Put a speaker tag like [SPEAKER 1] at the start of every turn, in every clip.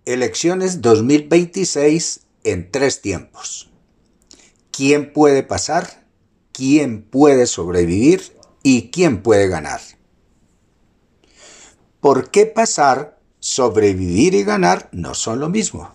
[SPEAKER 1] Elecciones 2026 en 3 tiempos. ¿Quién puede pasar? ¿Quién puede sobrevivir? ¿Y quién puede ganar? ¿Por qué pasar, sobrevivir y ganar no son lo mismo?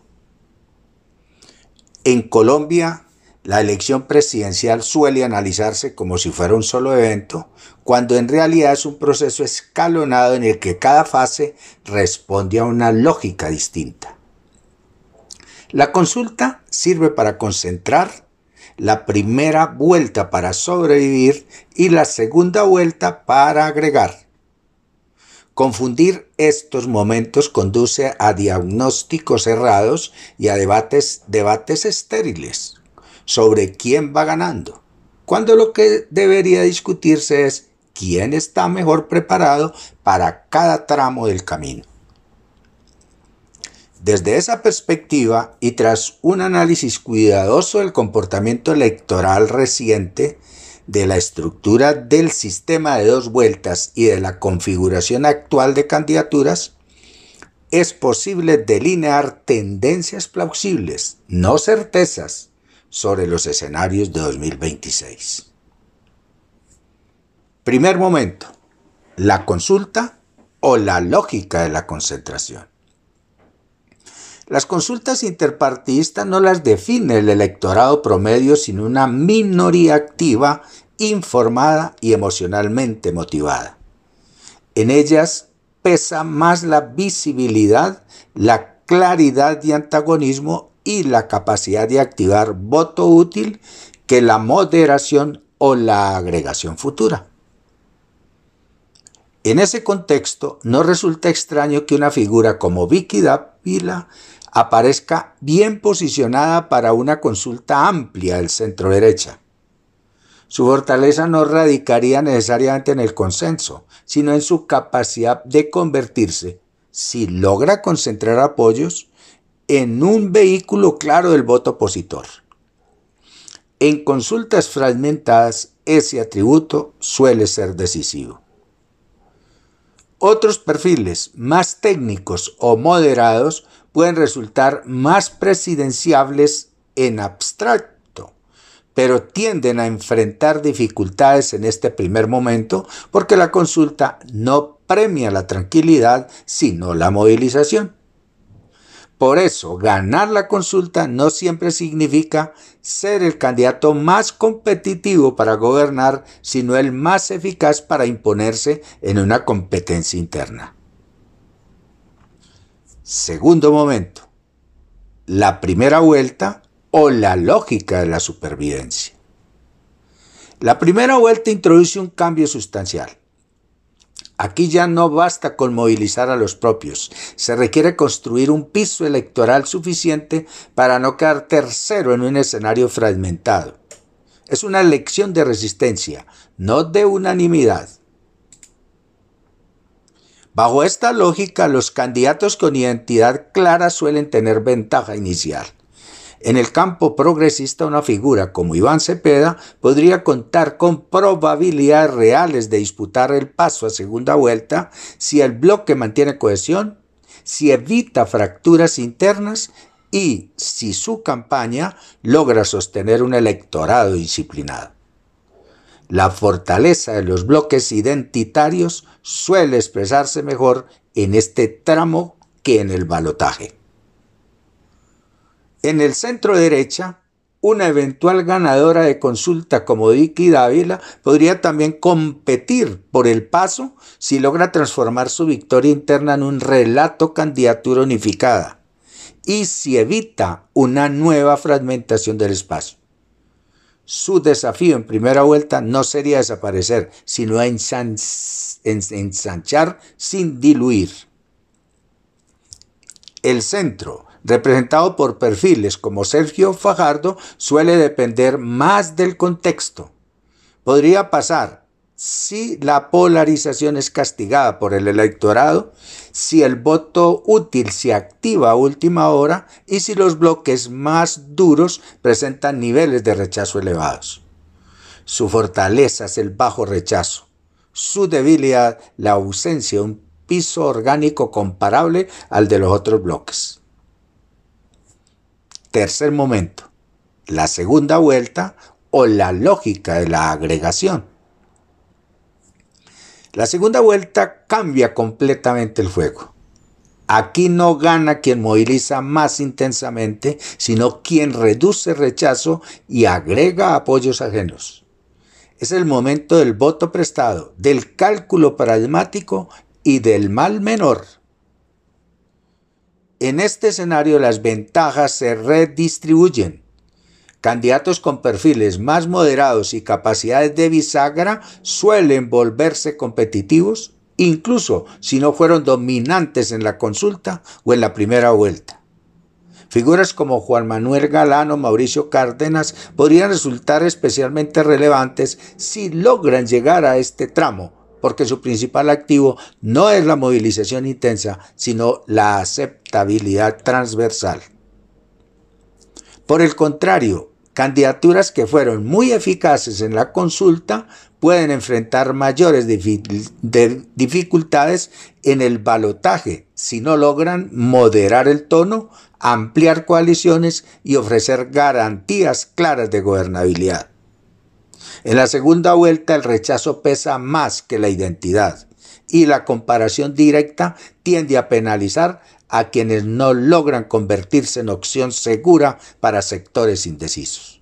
[SPEAKER 1] En Colombia, la elección presidencial suele analizarse como si fuera un solo evento, cuando en realidad es un proceso escalonado en el que cada fase responde a una lógica distinta. La consulta sirve para concentrar, la primera vuelta para sobrevivir y la segunda vuelta para agregar. Confundir estos momentos conduce a diagnósticos errados y a debates estériles sobre quién va ganando, cuando lo que debería discutirse es quién está mejor preparado para cada tramo del camino. Desde esa perspectiva y tras un análisis cuidadoso del comportamiento electoral reciente, de la estructura del sistema de 2 vueltas y de la configuración actual de candidaturas, es posible delinear tendencias plausibles, no certezas, sobre los escenarios de 2026. Primer momento, la consulta o la lógica de la concentración. Las consultas interpartidistas no las define el electorado promedio, sino una minoría activa, informada y emocionalmente motivada. En ellas pesa más la visibilidad, la claridad de antagonismo y la capacidad de activar voto útil que la moderación o la agregación futura. En ese contexto, no resulta extraño que una figura como Vicky Dávila aparezca bien posicionada para una consulta amplia del centro derecha. Su fortaleza no radicaría necesariamente en el consenso, sino en su capacidad de convertirse, si logra concentrar apoyos, en un vehículo claro del voto opositor. En consultas fragmentadas, ese atributo suele ser decisivo. Otros perfiles más técnicos o moderados pueden resultar más presidenciables en abstracto, pero tienden a enfrentar dificultades en este primer momento porque la consulta no premia la tranquilidad, sino la movilización. Por eso, ganar la consulta no siempre significa ser el candidato más competitivo para gobernar, sino el más eficaz para imponerse en una competencia interna. Segundo momento, la primera vuelta o la lógica de la supervivencia. La primera vuelta introduce un cambio sustancial. Aquí ya no basta con movilizar a los propios, se requiere construir un piso electoral suficiente para no quedar tercero en un escenario fragmentado. Es una elección de resistencia, no de unanimidad. Bajo esta lógica, los candidatos con identidad clara suelen tener ventaja inicial. En el campo progresista, una figura como Iván Cepeda podría contar con probabilidades reales de disputar el paso a segunda vuelta si el bloque mantiene cohesión, si evita fracturas internas y si su campaña logra sostener un electorado disciplinado. La fortaleza de los bloques identitarios suele expresarse mejor en este tramo que en el balotaje. En el centro derecha, una eventual ganadora de consulta como Vicky Dávila podría también competir por el paso si logra transformar su victoria interna en un relato candidatura unificada y si evita una nueva fragmentación del espacio. Su desafío en primera vuelta no sería desaparecer, sino ensanchar sin diluir. El centro, representado por perfiles como Sergio Fajardo, suele depender más del contexto. Podría pasar si la polarización es castigada por el electorado, si el voto útil se activa a última hora y si los bloques más duros presentan niveles de rechazo elevados. Su fortaleza es el bajo rechazo, su debilidad la ausencia de un piso orgánico comparable al de los otros bloques. Tercer momento, la segunda vuelta o la lógica de la agregación. La segunda vuelta cambia completamente el juego. Aquí no gana quien moviliza más intensamente, sino quien reduce rechazo y agrega apoyos ajenos. Es el momento del voto prestado, del cálculo pragmático y del mal menor. En este escenario las ventajas se redistribuyen. Candidatos con perfiles más moderados y capacidades de bisagra suelen volverse competitivos, incluso si no fueron dominantes en la consulta o en la primera vuelta. Figuras como Juan Manuel Galán o Mauricio Cárdenas podrían resultar especialmente relevantes si logran llegar a este tramo, porque su principal activo no es la movilización intensa, sino la aceptabilidad transversal. Por el contrario, candidaturas que fueron muy eficaces en la consulta pueden enfrentar mayores dificultades en el balotaje si no logran moderar el tono, ampliar coaliciones y ofrecer garantías claras de gobernabilidad. En la segunda vuelta el rechazo pesa más que la identidad y la comparación directa tiende a penalizar a quienes no logran convertirse en opción segura para sectores indecisos.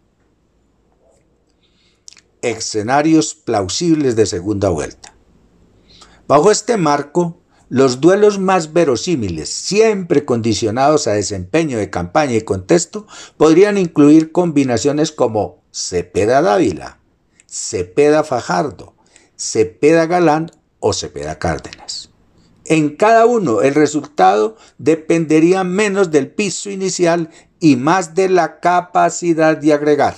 [SPEAKER 1] Escenarios plausibles de segunda vuelta. Bajo este marco, los duelos más verosímiles, siempre condicionados a desempeño de campaña y contexto, podrían incluir combinaciones como Cepeda Dávila, Cepeda Fajardo, Cepeda Galán o Cepeda Cárdenas. En cada uno el resultado dependería menos del piso inicial y más de la capacidad de agregar.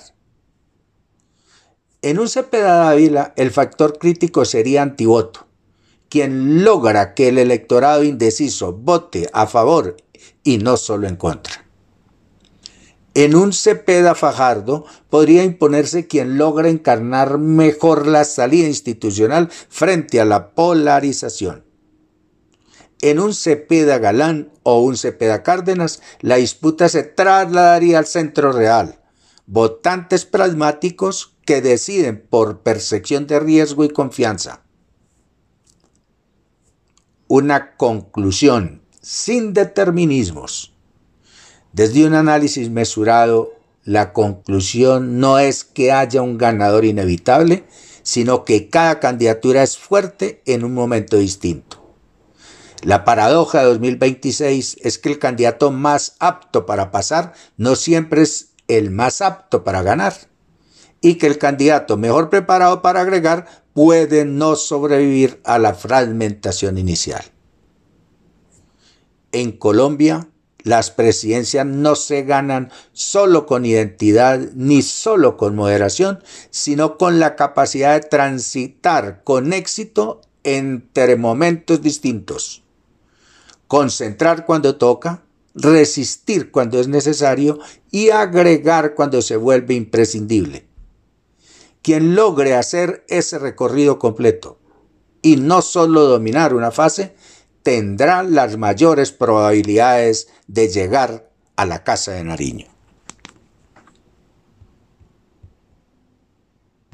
[SPEAKER 1] En un Cepeda Dávila el factor crítico sería antivoto, quien logra que el electorado indeciso vote a favor y no solo en contra. En un Cepeda Fajardo podría imponerse quien logra encarnar mejor la salida institucional frente a la polarización. En un Cepeda Galán o un Cepeda Cárdenas, la disputa se trasladaría al centro real, votantes pragmáticos que deciden por percepción de riesgo y confianza. Una conclusión sin determinismos. Desde un análisis mesurado, la conclusión no es que haya un ganador inevitable, sino que cada candidatura es fuerte en un momento distinto. La paradoja de 2026 es que el candidato más apto para pasar no siempre es el más apto para ganar, y que el candidato mejor preparado para agregar puede no sobrevivir a la fragmentación inicial. En Colombia, las presidencias no se ganan solo con identidad ni solo con moderación, sino con la capacidad de transitar con éxito entre momentos distintos. Concentrar cuando toca, resistir cuando es necesario y agregar cuando se vuelve imprescindible. Quien logre hacer ese recorrido completo y no solo dominar una fase, tendrá las mayores probabilidades de llegar a la Casa de Nariño.